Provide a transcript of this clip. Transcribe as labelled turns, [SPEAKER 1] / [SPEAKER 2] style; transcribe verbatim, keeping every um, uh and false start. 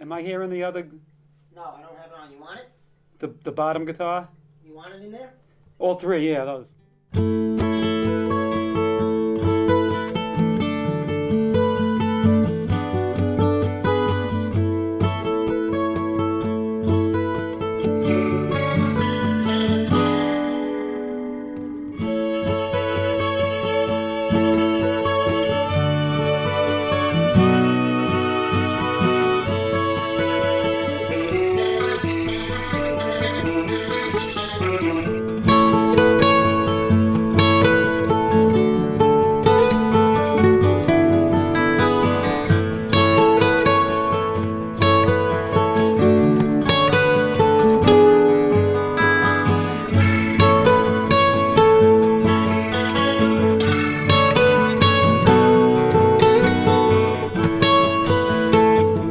[SPEAKER 1] Am I hearing the other,
[SPEAKER 2] No, I don't have it on. You want it?
[SPEAKER 1] the, the bottom guitar?
[SPEAKER 2] You want it in there?
[SPEAKER 1] All three, yeah, those.